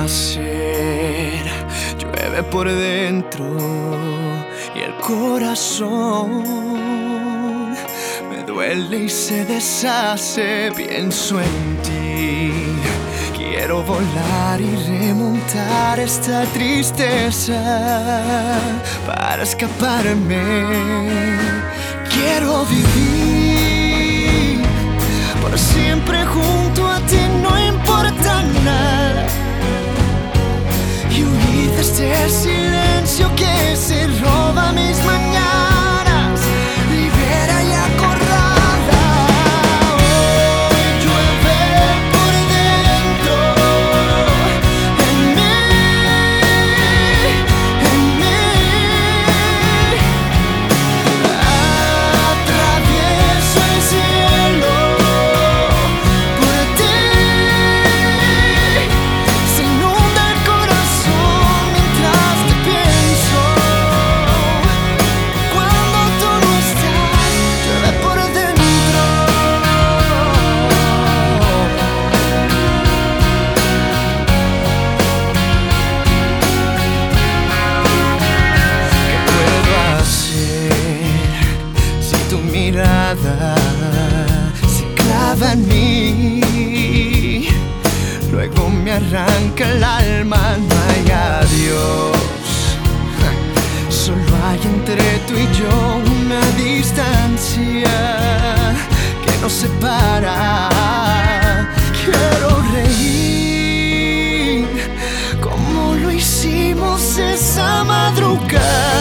hacer? Llueve por dentro y el corazón me duele y se deshace. Pienso en ti, quiero volar y remontar esta tristeza para escaparme. Quiero vivir por siempre junto a ti, no importa nada, y huir de este silencio que se roba mis mañanas, libera y acorrala. Hoy llueve por dentro, en mí, atravieso el cielo por ti, se inunda el corazón mientras te pienso. Cuando tú no estás, llueve por dentro. ¿Qué puedo hacer si tu mirada se clava en mí? Luego me arranca el alma, no hay adiós. Solo hay entre tú y yo una distancia que nos separa. Quiero reír como lo hicimos esa madrugada.